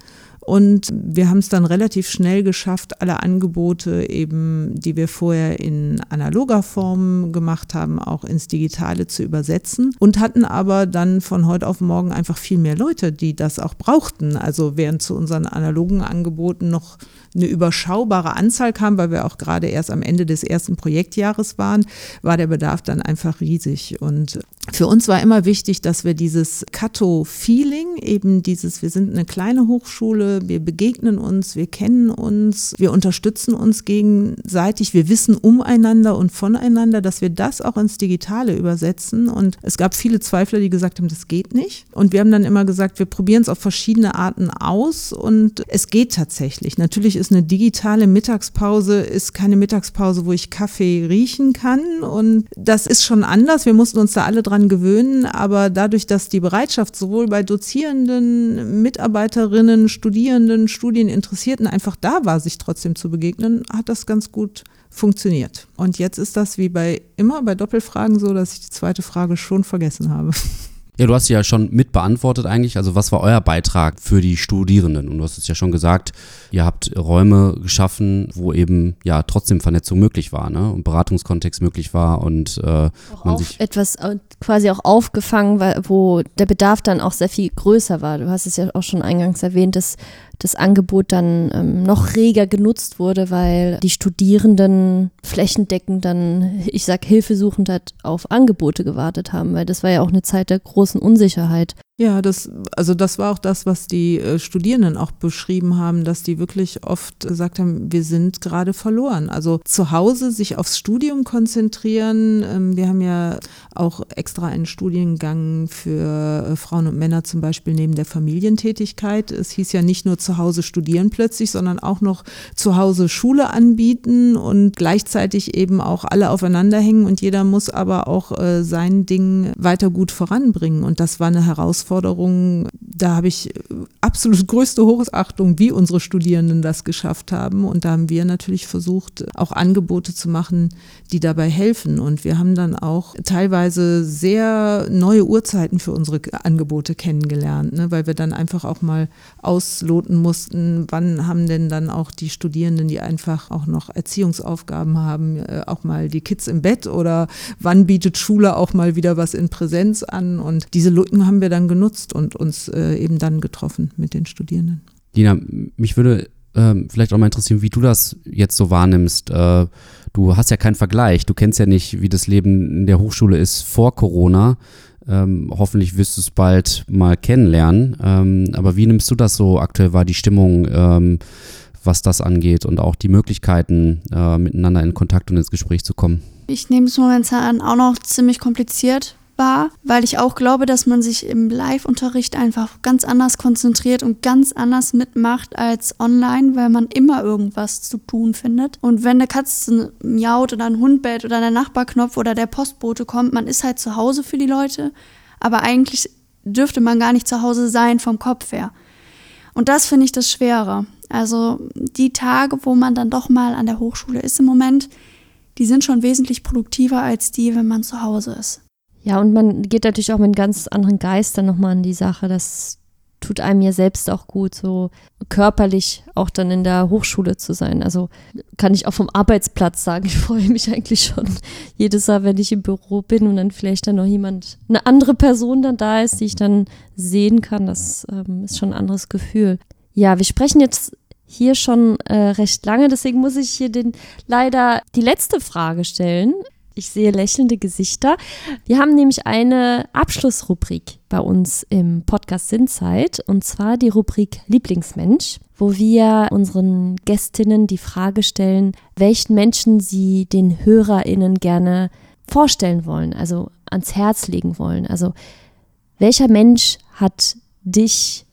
Und wir haben es dann relativ schnell geschafft, alle Angebote eben, die wir vorher in analoger Form gemacht haben, auch ins Digitale zu übersetzen und hatten aber dann von heute auf morgen einfach viel mehr Leute, die das auch brauchten. Also während zu unseren analogen Angeboten noch eine überschaubare Anzahl kam, weil wir auch gerade erst am Ende des ersten Projektjahres waren, war der Bedarf dann einfach riesig. Und für uns war immer wichtig, dass wir dieses Kato-Feeling, eben dieses, wir sind eine kleine Hochschule, wir begegnen uns, wir kennen uns, wir unterstützen uns gegenseitig, wir wissen umeinander und voneinander, dass wir das auch ins Digitale übersetzen. Und es gab viele Zweifler, die gesagt haben, das geht nicht. Und wir haben dann immer gesagt, wir probieren es auf verschiedene Arten aus und es geht tatsächlich. Natürlich ist eine digitale Mittagspause, ist keine Mittagspause, wo ich Kaffee riechen kann und das ist schon anders. Wir mussten uns da alle dran gewöhnen, aber dadurch, dass die Bereitschaft sowohl bei Dozierenden, Mitarbeiterinnen, Studierenden, Studieninteressierten einfach da war, sich trotzdem zu begegnen, hat das ganz gut funktioniert. Und jetzt ist das wie bei immer bei Doppelfragen so, dass ich die zweite Frage schon vergessen habe. Ja, du hast sie ja schon mit beantwortet eigentlich. Also was war euer Beitrag für die Studierenden? Und du hast es ja schon gesagt, ihr habt Räume geschaffen, wo eben ja trotzdem Vernetzung möglich war, ne? Und Beratungskontext möglich war und äh, auch man sich etwas quasi auch aufgefangen, weil, wo der Bedarf dann auch sehr viel größer war. Du hast es ja auch schon eingangs erwähnt, dass das Angebot dann ähm, noch reger genutzt wurde, weil die Studierenden flächendeckend dann, ich sag hilfesuchend, halt auf Angebote gewartet haben, weil das war ja auch eine Zeit der großen Unsicherheit. Ja, das, also das war auch das, was die äh, Studierenden auch beschrieben haben, dass die wirklich oft gesagt haben, wir sind gerade verloren. Also zu Hause sich aufs Studium konzentrieren. Ähm, wir haben ja auch extra einen Studiengang für äh, Frauen und Männer zum Beispiel neben der Familientätigkeit. Es hieß ja nicht nur zu Hause studieren plötzlich, sondern auch noch zu Hause Schule anbieten und gleichzeitig eben auch alle aufeinander hängen und jeder muss aber auch äh, sein Ding weiter gut voranbringen. Und das war eine Herausforderung. Herausforderungen, da habe ich absolut größte Hochachtung, wie unsere Studierenden das geschafft haben. Und da haben wir natürlich versucht, auch Angebote zu machen, die dabei helfen. Und wir haben dann auch teilweise sehr neue Uhrzeiten für unsere Angebote kennengelernt, ne? Weil wir dann einfach auch mal ausloten mussten, wann haben denn dann auch die Studierenden, die einfach auch noch Erziehungsaufgaben haben, auch mal die Kids im Bett oder wann bietet Schule auch mal wieder was in Präsenz an. Und diese Lücken haben wir dann genutzt und uns äh, eben dann getroffen mit den Studierenden. Dina, mich würde äh, vielleicht auch mal interessieren, wie du das jetzt so wahrnimmst. Äh, du hast ja keinen Vergleich, du kennst ja nicht, wie das Leben in der Hochschule ist vor Corona. Ähm, hoffentlich wirst du es bald mal kennenlernen. Ähm, aber wie nimmst du das so aktuell wahr, die Stimmung, ähm, was das angeht und auch die Möglichkeiten, äh, miteinander in Kontakt und ins Gespräch zu kommen? Ich nehme es momentan auch noch ziemlich kompliziert war, weil ich auch glaube, dass man sich im Live-Unterricht einfach ganz anders konzentriert und ganz anders mitmacht als online, weil man immer irgendwas zu tun findet. Und wenn eine Katze miaut oder ein Hund bellt oder der Nachbarknopf oder der Postbote kommt, man ist halt zu Hause für die Leute, aber eigentlich dürfte man gar nicht zu Hause sein vom Kopf her. Und das finde ich das Schwere. Also die Tage, wo man dann doch mal an der Hochschule ist im Moment, die sind schon wesentlich produktiver als die, wenn man zu Hause ist. Ja, und man geht natürlich auch mit einem ganz anderen Geist dann nochmal an die Sache. Das tut einem ja selbst auch gut, so körperlich auch dann in der Hochschule zu sein. Also kann ich auch vom Arbeitsplatz sagen, ich freue mich eigentlich schon jedes Mal, wenn ich im Büro bin und dann vielleicht dann noch jemand, eine andere Person dann da ist, die ich dann sehen kann. Das ähm, ist schon ein anderes Gefühl. Ja, wir sprechen jetzt hier schon äh, recht lange, deswegen muss ich hier den leider die letzte Frage stellen. Ich sehe lächelnde Gesichter. Wir haben nämlich eine Abschlussrubrik bei uns im Podcast Sinnzeit und zwar die Rubrik Lieblingsmensch, wo wir unseren Gästinnen die Frage stellen, welchen Menschen sie den HörerInnen gerne vorstellen wollen, also ans Herz legen wollen. Also welcher Mensch hat dich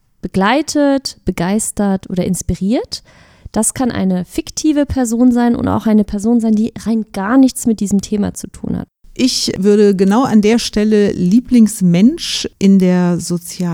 begleitet, begeistert oder inspiriert? Das kann eine fiktive Person sein und auch eine Person sein, die rein gar nichts mit diesem Thema zu tun hat. Ich würde genau an der Stelle Lieblingsmensch in der sozialen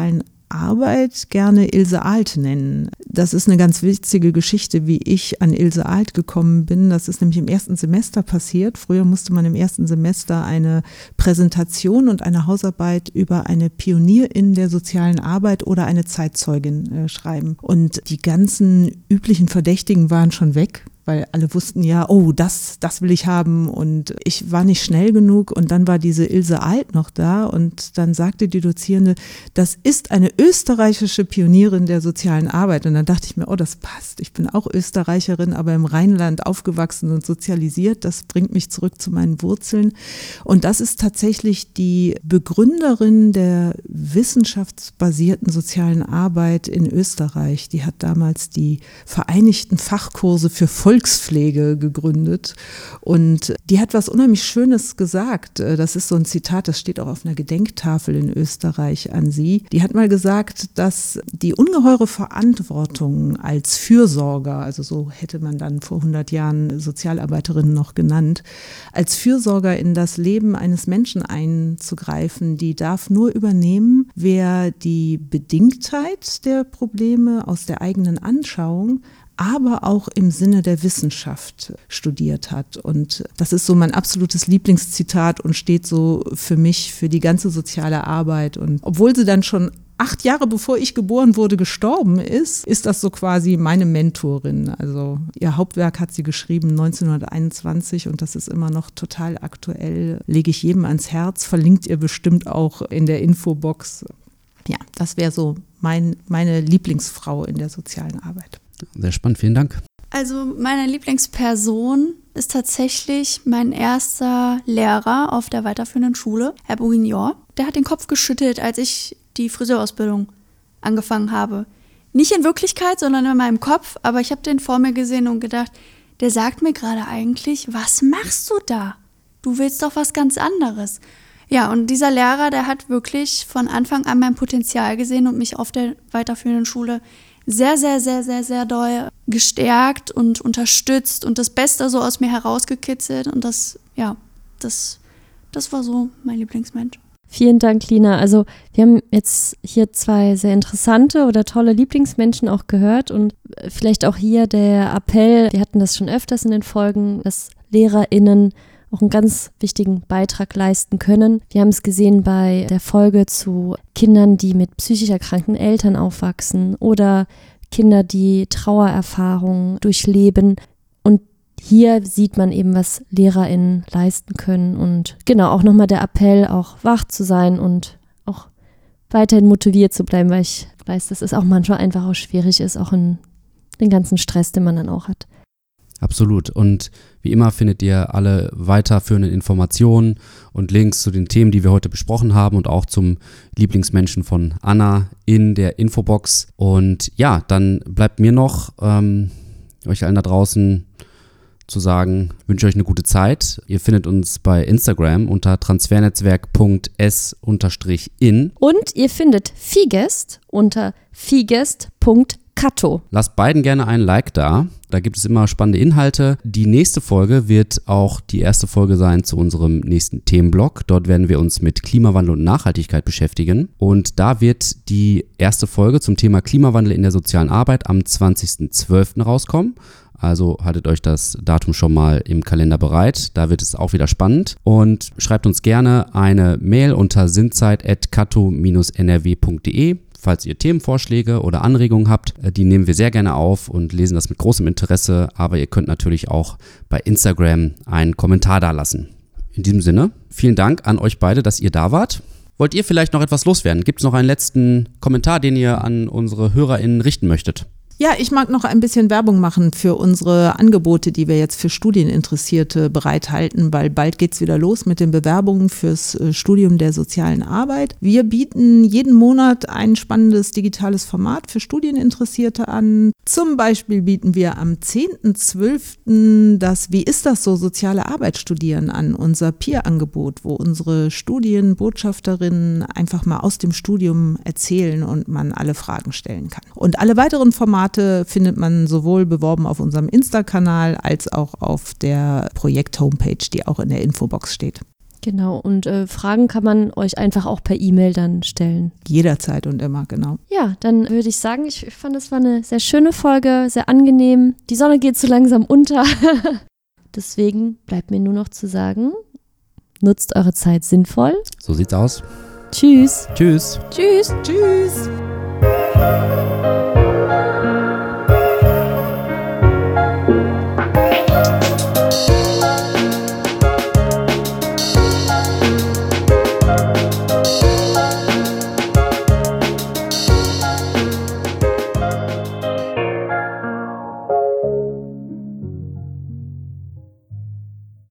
Arbeit gerne Ilse Alt nennen. Das ist eine ganz witzige Geschichte, wie ich an Ilse Alt gekommen bin. Das ist nämlich im ersten Semester passiert. Früher musste man im ersten Semester eine Präsentation und eine Hausarbeit über eine Pionierin der sozialen Arbeit oder eine Zeitzeugin äh, schreiben. Und die ganzen üblichen Verdächtigen waren schon weg, weil alle wussten ja, oh, das, das will ich haben, und ich war nicht schnell genug, und dann war diese Ilse Alt noch da und dann sagte die Dozierende, das ist eine österreichische Pionierin der sozialen Arbeit, und dann dachte ich mir, oh, das passt, ich bin auch Österreicherin, aber im Rheinland aufgewachsen und sozialisiert, das bringt mich zurück zu meinen Wurzeln, und das ist tatsächlich die Begründerin der wissenschaftsbasierten sozialen Arbeit in Österreich, die hat damals die Vereinigten Fachkurse für Volkspflege gegründet, und die hat was unheimlich Schönes gesagt. Das ist so ein Zitat, das steht auch auf einer Gedenktafel in Österreich an sie. Die hat mal gesagt, dass die ungeheure Verantwortung als Fürsorger, also so hätte man dann vor hundert Jahren Sozialarbeiterinnen noch genannt, als Fürsorger in das Leben eines Menschen einzugreifen, die darf nur übernehmen, wer die Bedingtheit der Probleme aus der eigenen Anschauung, aber auch im Sinne der Wissenschaft studiert hat. Und das ist so mein absolutes Lieblingszitat und steht so für mich für die ganze soziale Arbeit. Und obwohl sie dann schon acht Jahre bevor ich geboren wurde gestorben ist, ist das so quasi meine Mentorin. Also ihr Hauptwerk hat sie geschrieben neunzehnhunderteinundzwanzig und das ist immer noch total aktuell. Lege ich jedem ans Herz, verlinkt ihr bestimmt auch in der Infobox. Ja, das wäre so mein, meine Lieblingsfrau in der sozialen Arbeit. Sehr spannend, vielen Dank. Also meine Lieblingsperson ist tatsächlich mein erster Lehrer auf der weiterführenden Schule, Herr Bourguignon. Der hat den Kopf geschüttelt, als ich die Friseurausbildung angefangen habe. Nicht in Wirklichkeit, sondern in meinem Kopf, aber ich habe den vor mir gesehen und gedacht, der sagt mir gerade eigentlich, was machst du da? Du willst doch was ganz anderes. Ja, und dieser Lehrer, der hat wirklich von Anfang an mein Potenzial gesehen und mich auf der weiterführenden Schule sehr, sehr, sehr, sehr, sehr doll gestärkt und unterstützt und das Beste so aus mir herausgekitzelt. Und das, ja, das, das war so mein Lieblingsmensch. Vielen Dank, Lina. Also wir haben jetzt hier zwei sehr interessante oder tolle Lieblingsmenschen auch gehört und vielleicht auch hier der Appell, wir hatten das schon öfters in den Folgen, dass LehrerInnen auch einen ganz wichtigen Beitrag leisten können. Wir haben es gesehen bei der Folge zu Kindern, die mit psychisch erkrankten Eltern aufwachsen oder Kinder, die Trauererfahrungen durchleben. Und hier sieht man eben, was LehrerInnen leisten können. Und genau, auch nochmal der Appell, auch wach zu sein und auch weiterhin motiviert zu bleiben, weil ich weiß, dass es auch manchmal einfach auch schwierig ist, auch in den ganzen Stress, den man dann auch hat. Absolut. Und wie immer findet ihr alle weiterführenden Informationen und Links zu den Themen, die wir heute besprochen haben und auch zum Lieblingsmenschen von Anna in der Infobox. Und ja, dann bleibt mir noch, ähm, euch allen da draußen zu sagen, wünsche euch eine gute Zeit. Ihr findet uns bei Instagram unter transfernetzwerk punkt s in. Und ihr findet Figest unter figest punkt Kato. Lasst beiden gerne einen Like da. Da gibt es immer spannende Inhalte. Die nächste Folge wird auch die erste Folge sein zu unserem nächsten Themenblock. Dort werden wir uns mit Klimawandel und Nachhaltigkeit beschäftigen. Und da wird die erste Folge zum Thema Klimawandel in der sozialen Arbeit am zwanzigsten zwölften rauskommen. Also haltet euch das Datum schon mal im Kalender bereit. Da wird es auch wieder spannend. Und schreibt uns gerne eine Mail unter sinnzeit at kato dash n r w punkt d e. Falls ihr Themenvorschläge oder Anregungen habt, die nehmen wir sehr gerne auf und lesen das mit großem Interesse. Aber ihr könnt natürlich auch bei Instagram einen Kommentar dalassen. In diesem Sinne, vielen Dank an euch beide, dass ihr da wart. Wollt ihr vielleicht noch etwas loswerden? Gibt es noch einen letzten Kommentar, den ihr an unsere HörerInnen richten möchtet? Ja, ich mag noch ein bisschen Werbung machen für unsere Angebote, die wir jetzt für Studieninteressierte bereithalten, weil bald geht's wieder los mit den Bewerbungen fürs Studium der sozialen Arbeit. Wir bieten jeden Monat ein spannendes digitales Format für Studieninteressierte an. Zum Beispiel bieten wir am zehnten zwölften das Wie ist das so? Soziale Arbeit studieren an, unser Peer-Angebot, wo unsere Studienbotschafterinnen einfach mal aus dem Studium erzählen und man alle Fragen stellen kann. Und alle weiteren Formate findet man sowohl beworben auf unserem Insta-Kanal als auch auf der Projekt-Homepage, die auch in der Infobox steht. Genau, und äh, Fragen kann man euch einfach auch per E-Mail dann stellen. Jederzeit und immer, genau. Ja, dann würde ich sagen, ich fand, es war eine sehr schöne Folge, sehr angenehm. Die Sonne geht so langsam unter. Deswegen bleibt mir nur noch zu sagen, nutzt eure Zeit sinnvoll. So sieht's aus. Tschüss. Tschüss. Tschüss. Tschüss.